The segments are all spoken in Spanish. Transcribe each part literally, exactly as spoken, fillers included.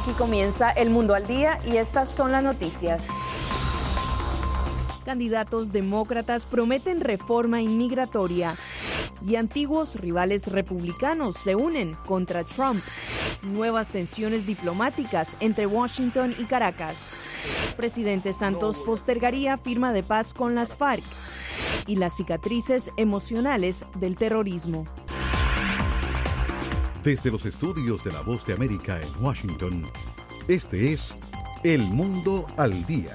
Aquí comienza El Mundo al Día y estas son las noticias. Candidatos demócratas prometen reforma inmigratoria y antiguos rivales republicanos se unen contra Trump. Nuevas tensiones diplomáticas entre Washington y Caracas. Presidente Santos postergaría firma de paz con las FARC y las cicatrices emocionales del terrorismo. Desde los estudios de La Voz de América en Washington, este es El Mundo al Día.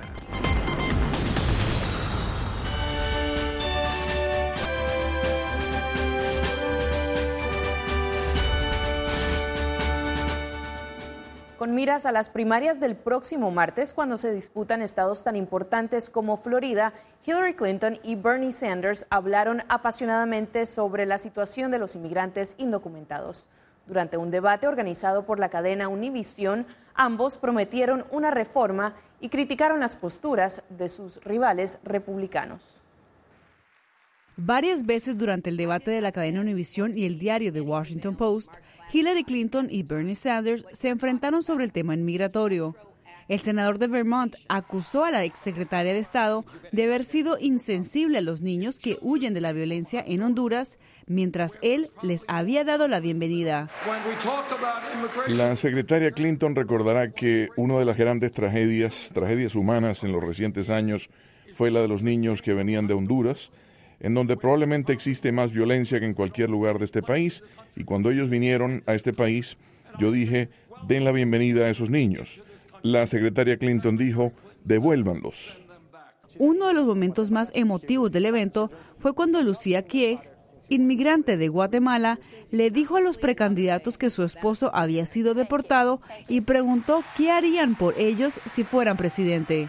Con miras a las primarias del próximo martes, cuando se disputan estados tan importantes como Florida, Hillary Clinton y Bernie Sanders hablaron apasionadamente sobre la situación de los inmigrantes indocumentados. Durante un debate organizado por la cadena Univision, ambos prometieron una reforma y criticaron las posturas de sus rivales republicanos. Varias veces durante el debate de la cadena Univision y el diario The Washington Post, Hillary Clinton y Bernie Sanders se enfrentaron sobre el tema inmigratorio. El senador de Vermont acusó a la exsecretaria de Estado de haber sido insensible a los niños que huyen de la violencia en Honduras, mientras él les había dado la bienvenida. La secretaria Clinton recordará que una de las grandes tragedias, tragedias humanas en los recientes años fue la de los niños que venían de Honduras, en donde probablemente existe más violencia que en cualquier lugar de este país, y cuando ellos vinieron a este país, yo dije, den la bienvenida a esos niños. La secretaria Clinton dijo, devuélvanlos. Uno de los momentos más emotivos del evento fue cuando Lucía Kieg, inmigrante de Guatemala, le dijo a los precandidatos que su esposo había sido deportado y preguntó qué harían por ellos si fueran presidente.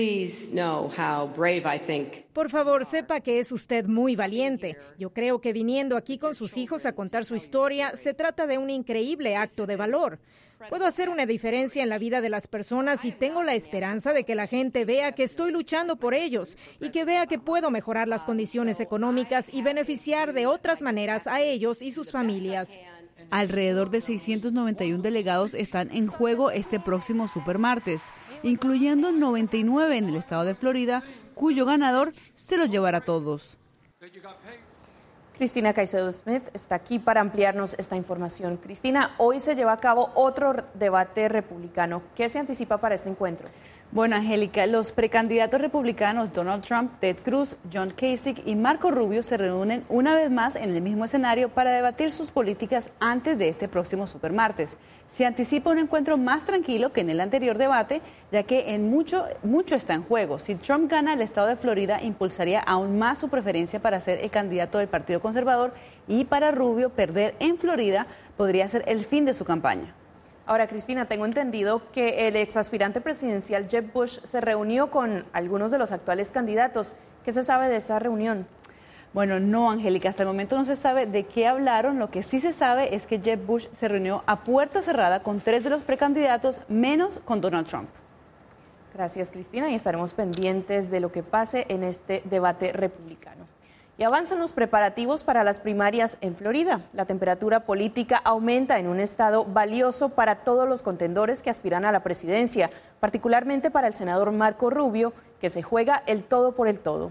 Por favor, sepa que es usted muy valiente. Yo creo que viniendo aquí con sus hijos a contar su historia, se trata de un increíble acto de valor. Puedo hacer una diferencia en la vida de las personas y tengo la esperanza de que la gente vea que estoy luchando por ellos y que vea que puedo mejorar las condiciones económicas y beneficiar de otras maneras a ellos y sus familias. Alrededor de seiscientos noventa y uno delegados están en juego este próximo supermartes, incluyendo noventa y nueve en el estado de Florida, cuyo ganador se los llevará a todos. Cristina Caicedo Smith está aquí para ampliarnos esta información. Cristina, hoy se lleva a cabo otro debate republicano. ¿Qué se anticipa para este encuentro? Bueno, Angélica, los precandidatos republicanos Donald Trump, Ted Cruz, John Kasich y Marco Rubio se reúnen una vez más en el mismo escenario para debatir sus políticas antes de este próximo supermartes. Se anticipa un encuentro más tranquilo que en el anterior debate, ya que en mucho, mucho está en juego. Si Trump gana el estado de Florida, impulsaría aún más su preferencia para ser el candidato del Partido Conservador, y para Rubio perder en Florida podría ser el fin de su campaña. Ahora, Cristina, tengo entendido que el exaspirante presidencial Jeb Bush se reunió con algunos de los actuales candidatos. ¿Qué se sabe de esta reunión? Bueno, no, Angélica, hasta el momento no se sabe de qué hablaron. Lo que sí se sabe es que Jeb Bush se reunió a puerta cerrada con tres de los precandidatos, menos con Donald Trump. Gracias, Cristina, y estaremos pendientes de lo que pase en este debate republicano. Y avanzan los preparativos para las primarias en Florida. La temperatura política aumenta en un estado valioso para todos los contendores que aspiran a la presidencia, particularmente para el senador Marco Rubio, que se juega el todo por el todo.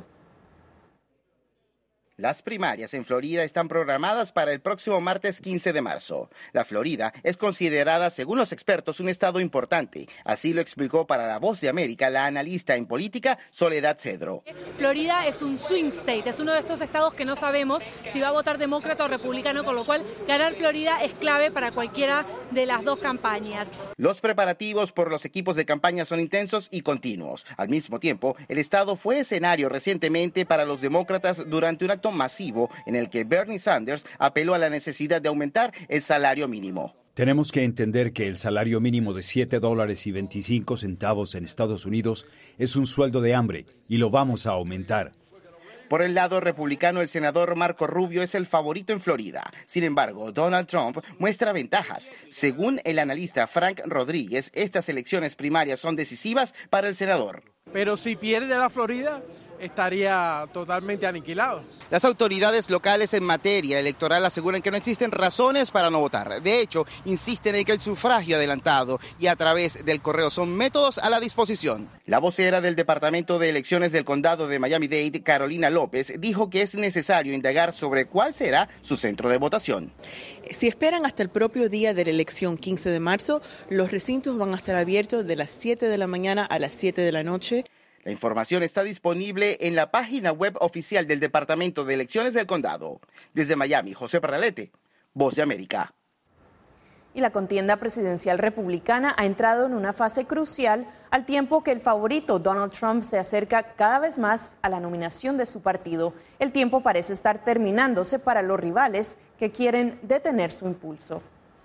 Las primarias en Florida están programadas para el próximo martes quince de marzo. La Florida es considerada, según los expertos, un estado importante. Así lo explicó para La Voz de América la analista en política Soledad Cedro. Florida es un swing state, es uno de estos estados que no sabemos si va a votar demócrata o republicano, con lo cual ganar Florida es clave para cualquiera de las dos campañas. Los preparativos por los equipos de campaña son intensos y continuos. Al mismo tiempo, el estado fue escenario recientemente para los demócratas durante un acto masivo en el que Bernie Sanders apeló a la necesidad de aumentar el salario mínimo. Tenemos que entender que el salario mínimo de siete dólares y veinticinco centavos en Estados Unidos es un sueldo de hambre y lo vamos a aumentar. Por el lado republicano, el senador Marco Rubio es el favorito en Florida. Sin embargo, Donald Trump muestra ventajas. Según el analista Frank Rodríguez, estas elecciones primarias son decisivas para el senador. Pero si pierde la Florida, estaría totalmente aniquilado. Las autoridades locales en materia electoral aseguran que no existen razones para no votar. De hecho, insisten en que el sufragio adelantado y a través del correo son métodos a la disposición. La vocera del Departamento de Elecciones del Condado de Miami-Dade, Carolina López, dijo que es necesario indagar sobre cuál será su centro de votación. Si esperan hasta el propio día de la elección, quince de marzo, los recintos van a estar abiertos de las siete de la mañana a las siete de la noche. La información está disponible en la página web oficial del Departamento de Elecciones del Condado. Desde Miami, José Parralete, Voz de América. Y la contienda presidencial republicana ha entrado en una fase crucial al tiempo que el favorito Donald Trump se acerca cada vez más a la nominación de su partido. El tiempo parece estar terminándose para los rivales que quieren detener su impulso.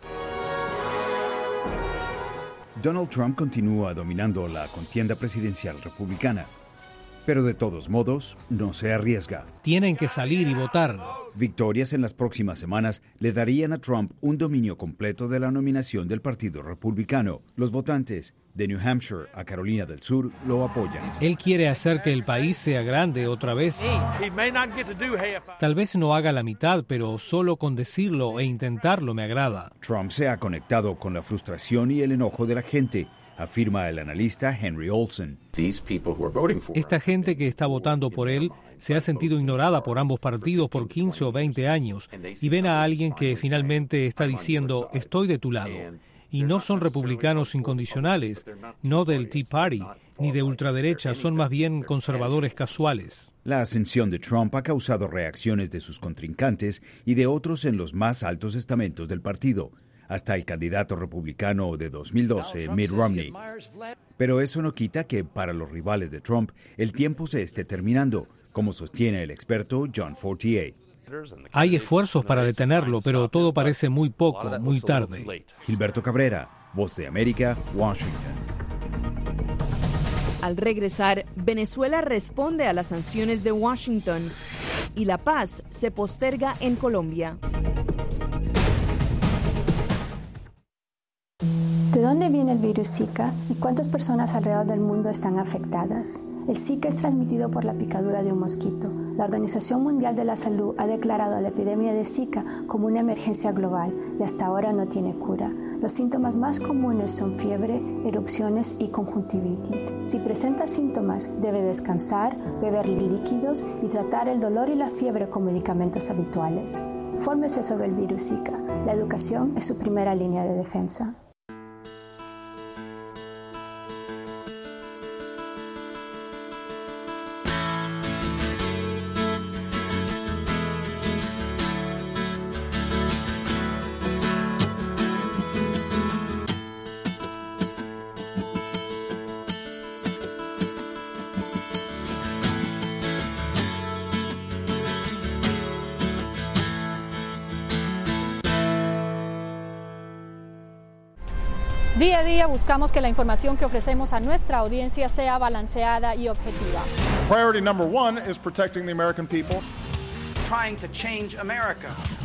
Donald Trump continúa dominando la contienda presidencial republicana, pero de todos modos no se arriesga. Tienen que salir y votar. Victorias en las próximas semanas le darían a Trump un dominio completo de la nominación del Partido Republicano. Los votantes de New Hampshire a Carolina del Sur lo apoyan. Él quiere hacer que el país sea grande otra vez. Tal vez no haga la mitad, pero solo con decirlo e intentarlo me agrada. Trump se ha conectado con la frustración y el enojo de la gente, afirma el analista Henry Olsen. Esta gente que está votando por él se ha sentido ignorada por ambos partidos por quince o veinte años y ven a alguien que finalmente está diciendo estoy de tu lado. Y no son republicanos incondicionales, no del Tea Party, ni de ultraderecha, son más bien conservadores casuales. La ascensión de Trump ha causado reacciones de sus contrincantes y de otros en los más altos estamentos del partido, hasta el candidato republicano de dos mil doce, Mitt Romney. Pero eso no quita que para los rivales de Trump el tiempo se esté terminando, como sostiene el experto John Fortier. Hay esfuerzos para detenerlo, pero todo parece muy poco, muy tarde. Gilberto Cabrera, Voz de América, Washington. Al regresar, Venezuela responde a las sanciones de Washington y la paz se posterga en Colombia. ¿De dónde viene el virus Zika y cuántas personas alrededor del mundo están afectadas? El Zika es transmitido por la picadura de un mosquito. La Organización Mundial de la Salud ha declarado la epidemia de Zika como una emergencia global y hasta ahora no tiene cura. Los síntomas más comunes son fiebre, erupciones y conjuntivitis. Si presenta síntomas, debe descansar, beber líquidos y tratar el dolor y la fiebre con medicamentos habituales. Fórmese sobre el virus Zika. La educación es su primera línea de defensa. Día a día buscamos que la información que ofrecemos a nuestra audiencia sea balanceada y objetiva. Priority number one is protecting the American people. Trying to change America.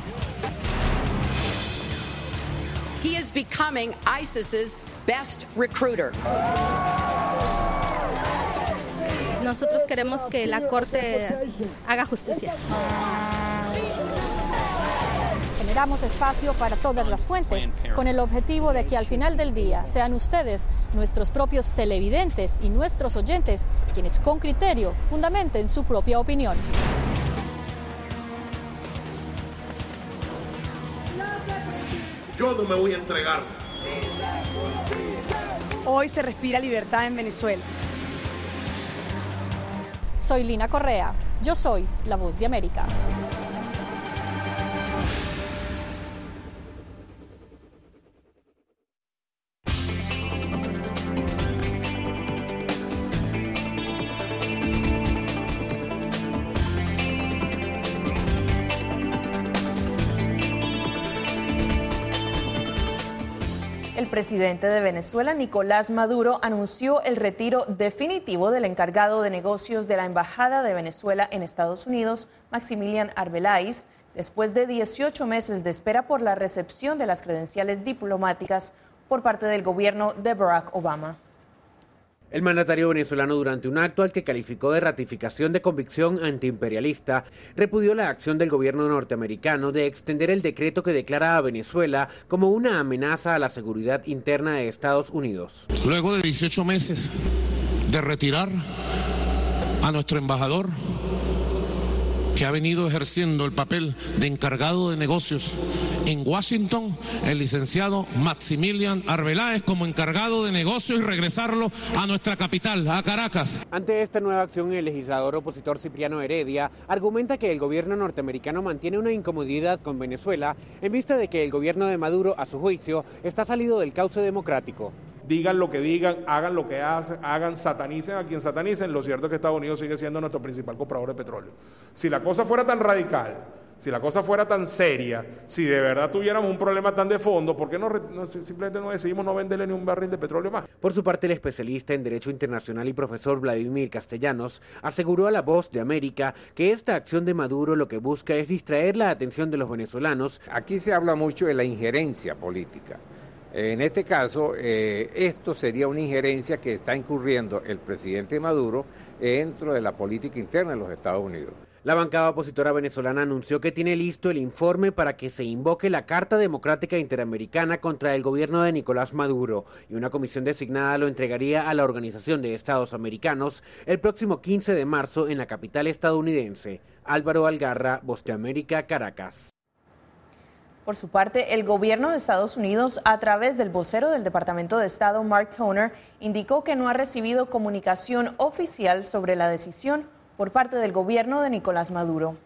He is becoming ISIS's best recruiter. Nosotros queremos que la Corte haga justicia. Generamos espacio para todas las fuentes, con el objetivo de que al final del día sean ustedes, nuestros propios televidentes y nuestros oyentes, quienes con criterio fundamenten su propia opinión. Yo no me voy a entregar. Hoy se respira libertad en Venezuela. Soy Lina Correa. Yo soy la Voz de América. El presidente de Venezuela, Nicolás Maduro, anunció el retiro definitivo del encargado de negocios de la Embajada de Venezuela en Estados Unidos, Maximilian Arbeláez, después de dieciocho meses de espera por la recepción de las credenciales diplomáticas por parte del gobierno de Barack Obama. El mandatario venezolano, durante un acto al que calificó de ratificación de convicción antiimperialista, repudió la acción del gobierno norteamericano de extender el decreto que declara a Venezuela como una amenaza a la seguridad interna de Estados Unidos. Luego de dieciocho meses de retirar a nuestro embajador, que ha venido ejerciendo el papel de encargado de negocios en Washington, el licenciado Maximilian Arbeláez, como encargado de negocios, y regresarlo a nuestra capital, a Caracas. Ante esta nueva acción, el legislador opositor Cipriano Heredia argumenta que el gobierno norteamericano mantiene una incomodidad con Venezuela en vista de que el gobierno de Maduro, a su juicio, está salido del cauce democrático. Digan lo que digan, hagan lo que hacen, hagan, satanicen a quien satanicen, lo cierto es que Estados Unidos sigue siendo nuestro principal comprador de petróleo. Si la cosa fuera tan radical, si la cosa fuera tan seria, si de verdad tuviéramos un problema tan de fondo, ¿por qué no, no simplemente no decidimos no venderle ni un barril de petróleo más? Por su parte, el especialista en Derecho Internacional y profesor Vladimir Castellanos aseguró a La Voz de América que esta acción de Maduro lo que busca es distraer la atención de los venezolanos. Aquí se habla mucho de la injerencia política. En este caso, eh, esto sería una injerencia que está incurriendo el presidente Maduro dentro de la política interna de los Estados Unidos. La bancada opositora venezolana anunció que tiene listo el informe para que se invoque la Carta Democrática Interamericana contra el gobierno de Nicolás Maduro, y una comisión designada lo entregaría a la Organización de Estados Americanos el próximo quince de marzo en la capital estadounidense. Álvaro Algarra, Voz de América, Caracas. Por su parte, el gobierno de Estados Unidos, a través del vocero del Departamento de Estado, Mark Toner, indicó que no ha recibido comunicación oficial sobre la decisión por parte del gobierno de Nicolás Maduro.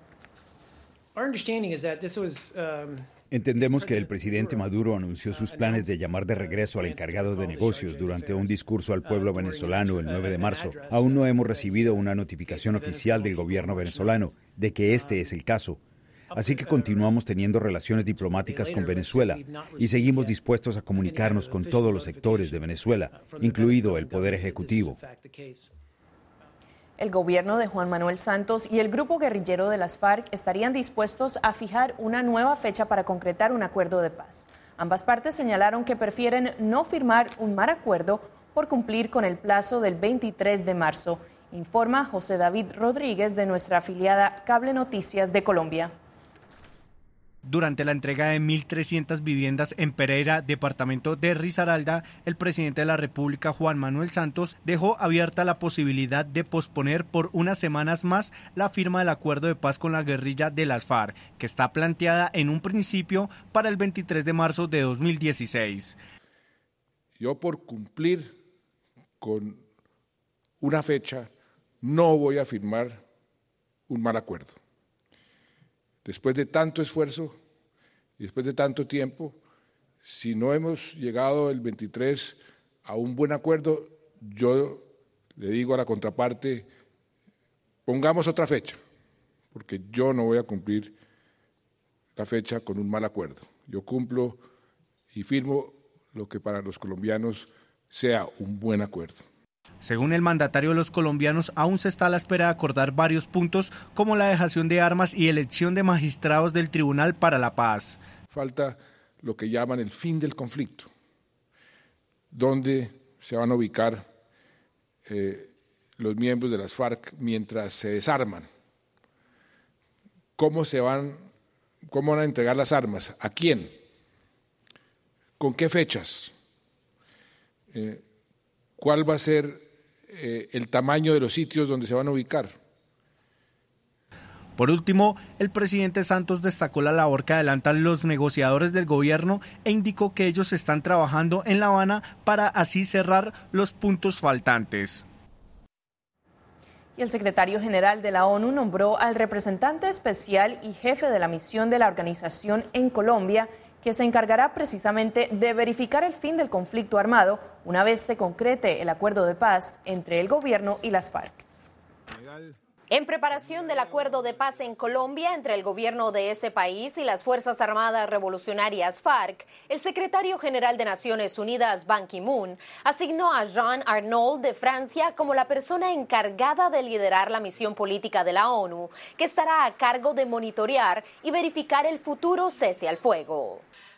Entendemos que el presidente Maduro anunció sus planes de llamar de regreso al encargado de negocios durante un discurso al pueblo venezolano el nueve de marzo. Aún no hemos recibido una notificación oficial del gobierno venezolano de que este es el caso. Así que continuamos teniendo relaciones diplomáticas con Venezuela y seguimos dispuestos a comunicarnos con todos los sectores de Venezuela, incluido el Poder Ejecutivo. El gobierno de Juan Manuel Santos y el grupo guerrillero de las FARC estarían dispuestos a fijar una nueva fecha para concretar un acuerdo de paz. Ambas partes señalaron que prefieren no firmar un mal acuerdo por cumplir con el plazo del veintitrés de marzo, informa José David Rodríguez de nuestra afiliada Cable Noticias de Colombia. Durante la entrega de mil trescientas viviendas en Pereira, departamento de Risaralda, el presidente de la República, Juan Manuel Santos, dejó abierta la posibilidad de posponer por unas semanas más la firma del acuerdo de paz con la guerrilla de las FARC, que está planteada en un principio para el veintitrés de marzo de dos mil dieciséis. Yo, por cumplir con una fecha, no voy a firmar un mal acuerdo. Después de tanto esfuerzo y después de tanto tiempo, si no hemos llegado el veintitrés a un buen acuerdo, yo le digo a la contraparte, pongamos otra fecha, porque yo no voy a cumplir la fecha con un mal acuerdo. Yo cumplo y firmo lo que para los colombianos sea un buen acuerdo. Según el mandatario, los colombianos aún se está a la espera de acordar varios puntos como la dejación de armas y elección de magistrados del Tribunal para la Paz. Falta lo que llaman el fin del conflicto, donde se van a ubicar eh, los miembros de las FARC mientras se desarman, cómo se van, cómo van a entregar las armas, a quién, con qué fechas, eh, cuál va a ser eh, el tamaño de los sitios donde se van a ubicar. Por último, el presidente Santos destacó la labor que adelantan los negociadores del gobierno e indicó que ellos están trabajando en La Habana para así cerrar los puntos faltantes. Y el secretario general de la ONU nombró al representante especial y jefe de la misión de la organización en Colombia, que se encargará precisamente de verificar el fin del conflicto armado una vez se concrete el acuerdo de paz entre el gobierno y las FARC. En preparación del acuerdo de paz en Colombia entre el gobierno de ese país y las Fuerzas Armadas Revolucionarias FARC, el secretario general de Naciones Unidas, Ban Ki-moon, asignó a Jean Arnault de Francia como la persona encargada de liderar la misión política de la ONU, que estará a cargo de monitorear y verificar el futuro cese al fuego.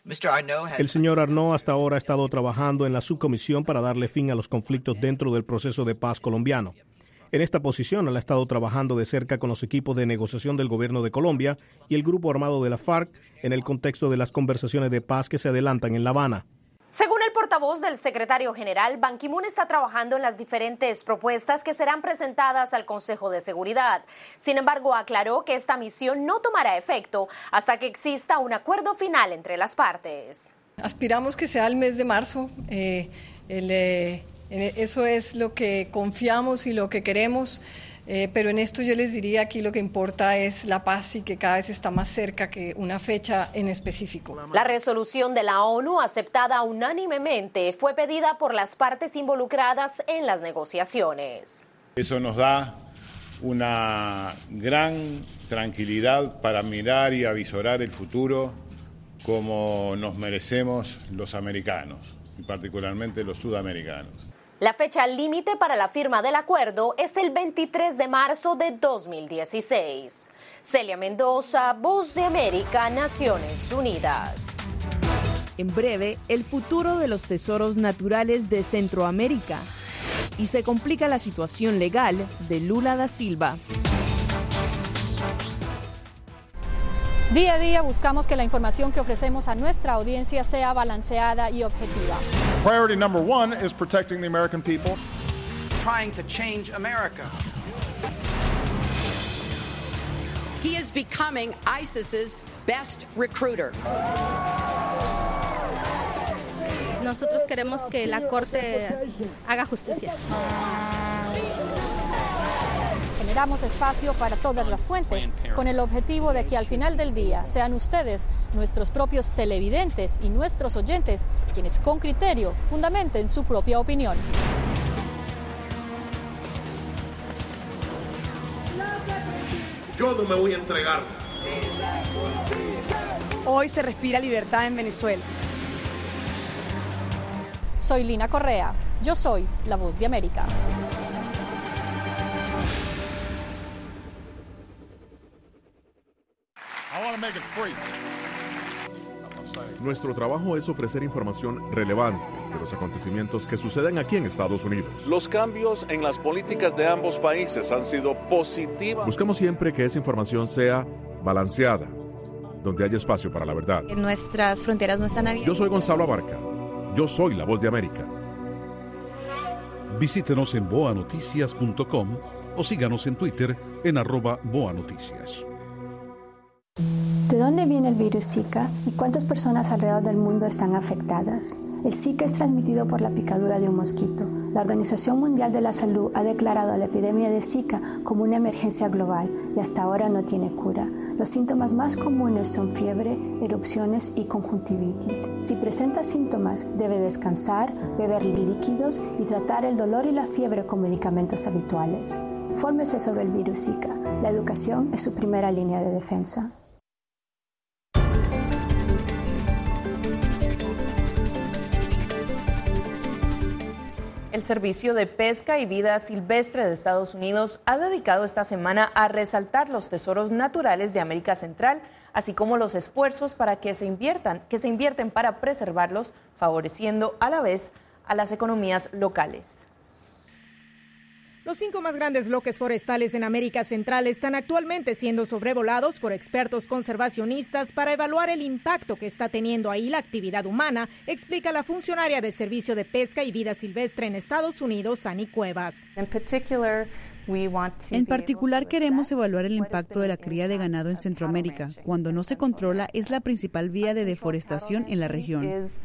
El señor Arnault hasta ahora ha estado trabajando en la subcomisión para darle fin a los conflictos dentro del proceso de paz colombiano. En esta posición, él ha estado trabajando de cerca con los equipos de negociación del gobierno de Colombia y el grupo armado de la FARC en el contexto de las conversaciones de paz que se adelantan en La Habana. Según el portavoz del secretario general, Ban Ki-moon está trabajando en las diferentes propuestas que serán presentadas al Consejo de Seguridad. Sin embargo, aclaró que esta misión no tomará efecto hasta que exista un acuerdo final entre las partes. Aspiramos que sea el mes de marzo. Eh, el, eh, eso es lo que confiamos y lo que queremos. Eh, pero en esto yo les diría aquí lo que importa es la paz y que cada vez está más cerca que una fecha en específico. La resolución de la ONU, aceptada unánimemente, fue pedida por las partes involucradas en las negociaciones. Eso nos da una gran tranquilidad para mirar y avisorar el futuro como nos merecemos los americanos, y particularmente los sudamericanos. La fecha límite para la firma del acuerdo es el veintitrés de marzo de dos mil dieciséis. Celia Mendoza, Voz de América, Naciones Unidas. En breve, el futuro de los tesoros naturales de Centroamérica. Y se complica la situación legal de Lula da Silva. Día a día buscamos que la información que ofrecemos a nuestra audiencia sea balanceada y objetiva. Priority number one is protecting the American people. Trying to change America. He is becoming ISIS's best recruiter. Nosotros queremos que la Corte haga justicia. Generamos espacio para todas las fuentes con el objetivo de que al final del día sean ustedes, nuestros propios televidentes y nuestros oyentes, quienes con criterio fundamenten su propia opinión. Yo no me voy a entregar. Hoy se respira libertad en Venezuela. Soy Lina Correa. Yo soy la Voz de América. Nuestro trabajo es ofrecer información relevante de los acontecimientos que suceden aquí en Estados Unidos. Los cambios en las políticas de ambos países han sido positivos. Buscamos siempre que esa información sea balanceada, donde haya espacio para la verdad. Nuestras fronteras no están abiertas. Yo soy Gonzalo Abarca. Yo soy la Voz de América. Visítenos en boa noticias punto com o síganos en Twitter en arroba boa noticias. ¿De dónde viene el virus Zika y cuántas personas alrededor del mundo están afectadas? El Zika es transmitido por la picadura de un mosquito. La Organización Mundial de la Salud ha declarado la epidemia de Zika como una emergencia global y hasta ahora no tiene cura. Los síntomas más comunes son fiebre, erupciones y conjuntivitis. Si presenta síntomas, debe descansar, beber líquidos y tratar el dolor y la fiebre con medicamentos habituales. Fórmese sobre el virus Zika. La educación es su primera línea de defensa. El Servicio de Pesca y Vida Silvestre de Estados Unidos ha dedicado esta semana a resaltar los tesoros naturales de América Central, así como los esfuerzos para que se inviertan, que se invierten para preservarlos, favoreciendo a la vez a las economías locales. Los cinco más grandes bloques forestales en América Central están actualmente siendo sobrevolados por expertos conservacionistas para evaluar el impacto que está teniendo ahí la actividad humana, explica la funcionaria del Servicio de Pesca y Vida Silvestre en Estados Unidos, Annie Cuevas. En particular, queremos evaluar el impacto de la cría de ganado en Centroamérica. Cuando no se controla, es la principal vía de deforestación en la región.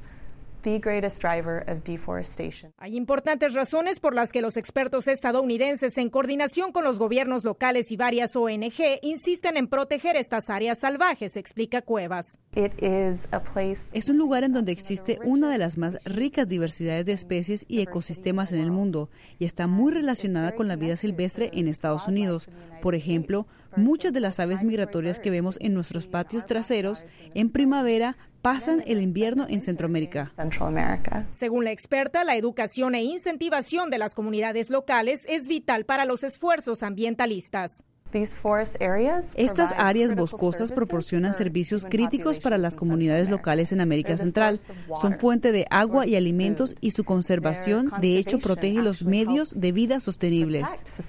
Hay importantes razones por las que los expertos estadounidenses, en coordinación con los gobiernos locales y varias O N G, insisten en proteger estas áreas salvajes, explica Cuevas. Es un lugar en donde existe una de las más ricas diversidades de especies y ecosistemas en el mundo y está muy relacionada con la vida silvestre en Estados Unidos. Por ejemplo, muchas de las aves migratorias que vemos en nuestros patios traseros en primavera pasan el invierno en Centroamérica. Según la experta, la educación e incentivación de las comunidades locales es vital para los esfuerzos ambientalistas. Estas áreas boscosas proporcionan servicios críticos para las comunidades locales en América Central. Son fuente de agua y alimentos y su conservación, de hecho, protege los medios de vida sostenibles.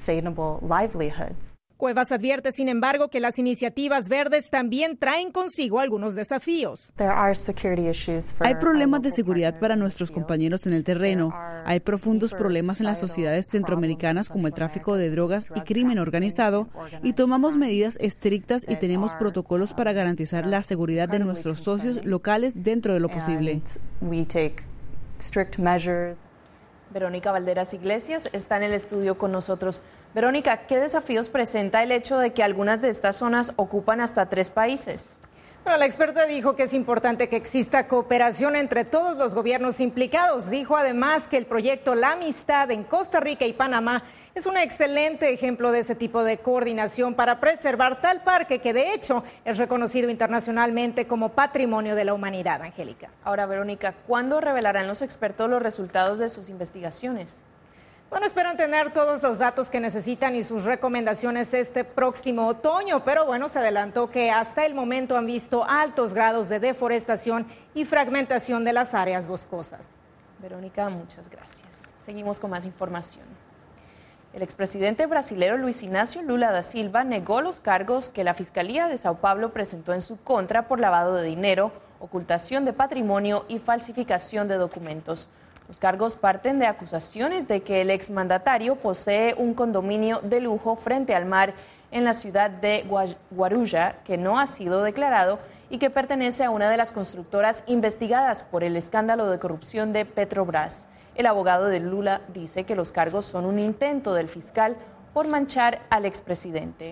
Cuevas advierte, sin embargo, que las iniciativas verdes también traen consigo algunos desafíos. Hay problemas de seguridad para nuestros compañeros en el terreno. Hay profundos problemas en las sociedades centroamericanas como el tráfico de drogas y crimen organizado, y tomamos medidas estrictas y tenemos protocolos para garantizar la seguridad de nuestros socios locales dentro de lo posible. Verónica Valderas Iglesias está en el estudio con nosotros. Verónica, ¿qué desafíos presenta el hecho de que algunas de estas zonas ocupan hasta tres países? Bueno, la experta dijo que es importante que exista cooperación entre todos los gobiernos implicados. Dijo además que el proyecto La Amistad en Costa Rica y Panamá es un excelente ejemplo de ese tipo de coordinación para preservar tal parque que de hecho es reconocido internacionalmente como Patrimonio de la Humanidad. Angélica. Ahora, Verónica, ¿cuándo revelarán los expertos los resultados de sus investigaciones? Bueno, esperan tener todos los datos que necesitan y sus recomendaciones este próximo otoño, pero bueno, se adelantó que hasta el momento han visto altos grados de deforestación y fragmentación de las áreas boscosas. Verónica, muchas gracias. Seguimos con más información. El expresidente brasilero Luis Inácio Lula da Silva negó los cargos que la Fiscalía de Sao Paulo presentó en su contra por lavado de dinero, ocultación de patrimonio y falsificación de documentos. Los cargos parten de acusaciones de que el exmandatario posee un condominio de lujo frente al mar en la ciudad de Guarujá, que no ha sido declarado y que pertenece a una de las constructoras investigadas por el escándalo de corrupción de Petrobras. El abogado de Lula dice que los cargos son un intento del fiscal por manchar al expresidente.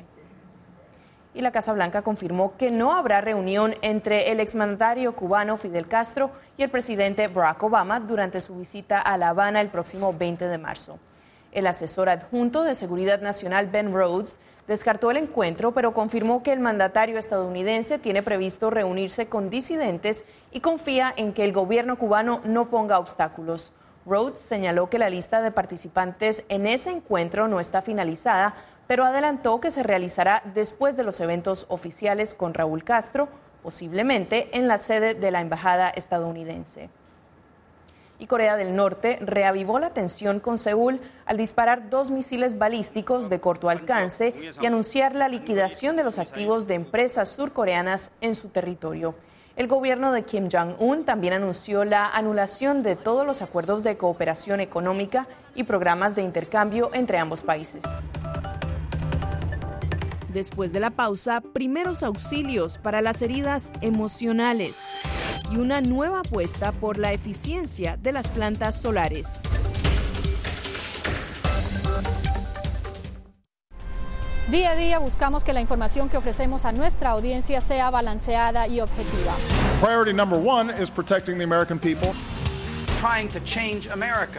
Y la Casa Blanca confirmó que no habrá reunión entre el exmandatario cubano Fidel Castro y el presidente Barack Obama durante su visita a La Habana el próximo veinte de marzo. El asesor adjunto de Seguridad Nacional Ben Rhodes descartó el encuentro, pero confirmó que el mandatario estadounidense tiene previsto reunirse con disidentes y confía en que el gobierno cubano no ponga obstáculos. Rhodes señaló que la lista de participantes en ese encuentro no está finalizada, pero adelantó que se realizará después de los eventos oficiales con Raúl Castro, posiblemente en la sede de la embajada estadounidense. Y Corea del Norte reavivó la tensión con Seúl al disparar dos misiles balísticos de corto alcance y anunciar la liquidación de los activos de empresas surcoreanas en su territorio. El gobierno de Kim Jong-un también anunció la anulación de todos los acuerdos de cooperación económica y programas de intercambio entre ambos países. Después de la pausa, primeros auxilios para las heridas emocionales y una nueva apuesta por la eficiencia de las plantas solares. Día a día buscamos que la información que ofrecemos a nuestra audiencia sea balanceada y objetiva. Priority number one is protecting the American people. Trying to change America.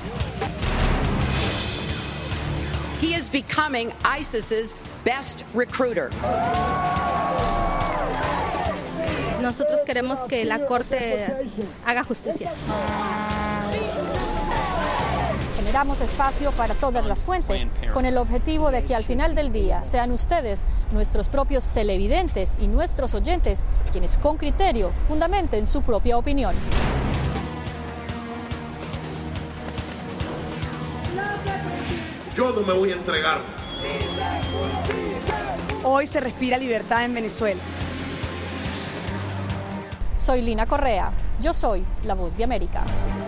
He is becoming ISIS's best recruiter. Nosotros queremos que la Corte haga justicia. Generamos espacio para todas las fuentes, con el objetivo de que al final del día sean ustedes, nuestros propios televidentes y nuestros oyentes, quienes con criterio fundamenten su propia opinión. Yo no me voy a entregar. Hoy se respira libertad en Venezuela. Soy Lina Correa. Yo soy la Voz de América.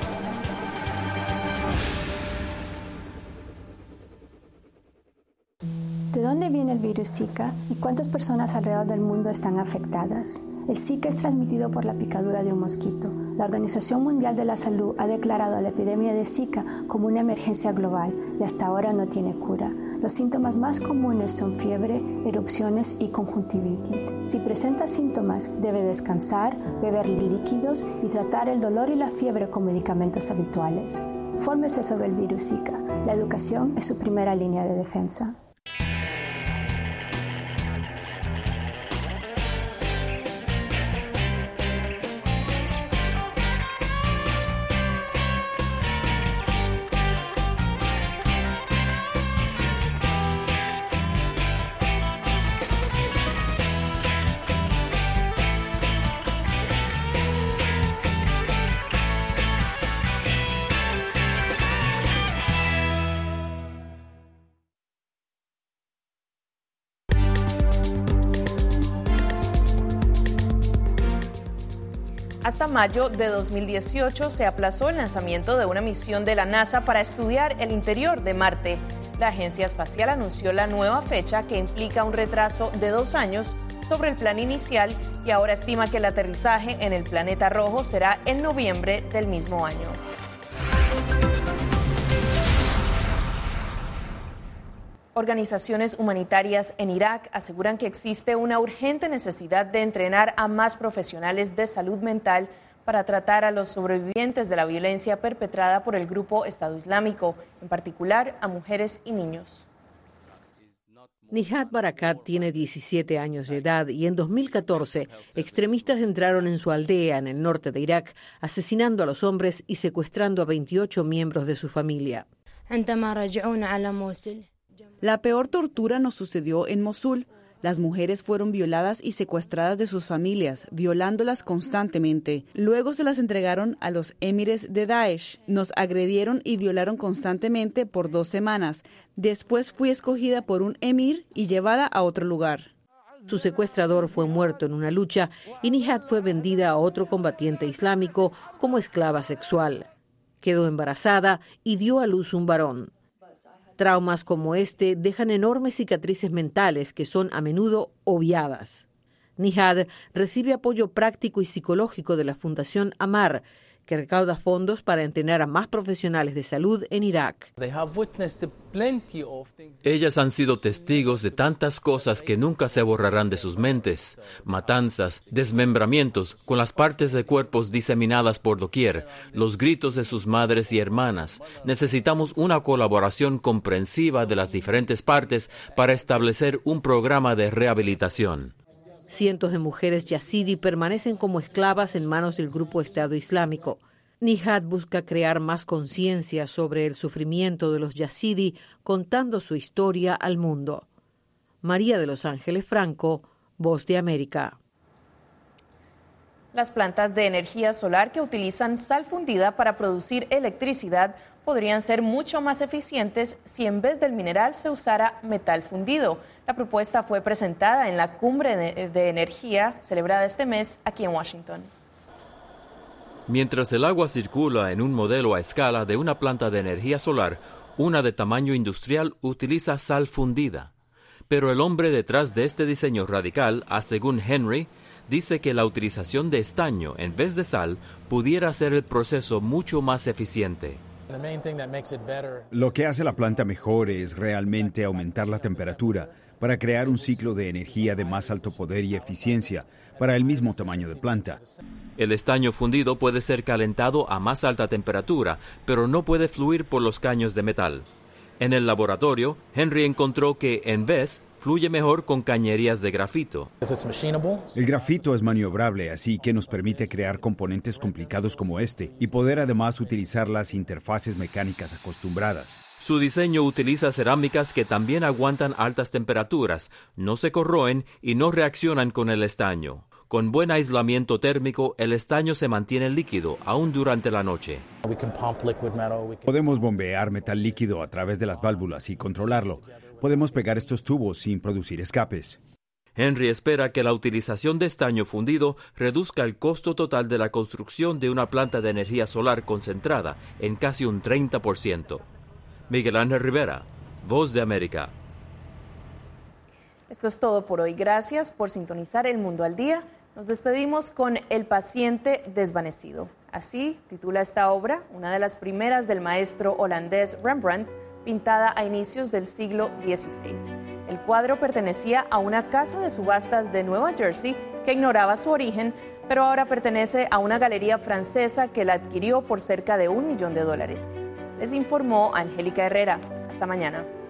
¿De dónde viene el virus Zika y cuántas personas alrededor del mundo están afectadas? El Zika es transmitido por la picadura de un mosquito. La Organización Mundial de la Salud ha declarado la epidemia de Zika como una emergencia global y hasta ahora no tiene cura. Los síntomas más comunes son fiebre, erupciones y conjuntivitis. Si presenta síntomas, debe descansar, beber líquidos y tratar el dolor y la fiebre con medicamentos habituales. Fórmese sobre el virus Zika. La educación es su primera línea de defensa. Hasta mayo de dos mil dieciocho se aplazó el lanzamiento de una misión de la NASA para estudiar el interior de Marte. La agencia espacial anunció la nueva fecha, que implica un retraso de dos años sobre el plan inicial, y ahora estima que el aterrizaje en el planeta rojo será en noviembre del mismo año. Organizaciones humanitarias en Irak aseguran que existe una urgente necesidad de entrenar a más profesionales de salud mental para tratar a los sobrevivientes de la violencia perpetrada por el grupo Estado Islámico, en particular a mujeres y niños. Nihad Barakat tiene diecisiete años de edad y en dos mil catorce extremistas entraron en su aldea en el norte de Irak, asesinando a los hombres y secuestrando a veintiocho miembros de su familia. La peor tortura nos sucedió en Mosul. Las mujeres fueron violadas y secuestradas de sus familias, violándolas constantemente. Luego se las entregaron a los emires de Daesh. Nos agredieron y violaron constantemente por dos semanas. Después fui escogida por un emir y llevada a otro lugar. Su secuestrador fue muerto en una lucha y Nihad fue vendida a otro combatiente islámico como esclava sexual. Quedó embarazada y dio a luz un varón. Traumas como este dejan enormes cicatrices mentales que son a menudo obviadas. Nihad recibe apoyo práctico y psicológico de la Fundación Amar, que recauda fondos para entrenar a más profesionales de salud en Irak. Ellas han sido testigos de tantas cosas que nunca se borrarán de sus mentes. Matanzas, desmembramientos, con las partes de cuerpos diseminadas por doquier, los gritos de sus madres y hermanas. Necesitamos una colaboración comprensiva de las diferentes partes para establecer un programa de rehabilitación. Cientos de mujeres yazidi permanecen como esclavas en manos del grupo Estado Islámico. Nihad busca crear más conciencia sobre el sufrimiento de los yazidi, contando su historia al mundo. María de Los Ángeles Franco, Voz de América. Las plantas de energía solar que utilizan sal fundida para producir electricidad podrían ser mucho más eficientes si en vez del mineral se usara metal fundido. La propuesta fue presentada en la Cumbre de, de Energía celebrada este mes aquí en Washington. Mientras el agua circula en un modelo a escala de una planta de energía solar, una de tamaño industrial utiliza sal fundida. Pero el hombre detrás de este diseño radical, según Henry, dice que la utilización de estaño en vez de sal pudiera hacer el proceso mucho más eficiente. Lo que hace la planta mejor es realmente aumentar la temperatura para crear un ciclo de energía de más alto poder y eficiencia para el mismo tamaño de planta. El estaño fundido puede ser calentado a más alta temperatura, pero no puede fluir por los caños de metal. En el laboratorio, Henry encontró que, en vez, fluye mejor con cañerías de grafito. El grafito es maniobrable, así que nos permite crear componentes complicados como este y poder además utilizar las interfaces mecánicas acostumbradas. Su diseño utiliza cerámicas que también aguantan altas temperaturas, no se corroen y no reaccionan con el estaño. Con buen aislamiento térmico, el estaño se mantiene líquido aún durante la noche. Podemos bombear metal líquido a través de las válvulas y controlarlo. Podemos pegar estos tubos sin producir escapes. Henry espera que la utilización de estaño fundido reduzca el costo total de la construcción de una planta de energía solar concentrada en casi un treinta por ciento. Miguel Ángel Rivera, Voz de América. Esto es todo por hoy. Gracias por sintonizar El Mundo al Día. Nos despedimos con El paciente desvanecido. Así titula esta obra, una de las primeras del maestro holandés Rembrandt, pintada a inicios del siglo dieciséis. El cuadro pertenecía a una casa de subastas de Nueva Jersey que ignoraba su origen, pero ahora pertenece a una galería francesa que la adquirió por cerca de un millón de dólares. Les informó Angélica Herrera. Hasta mañana.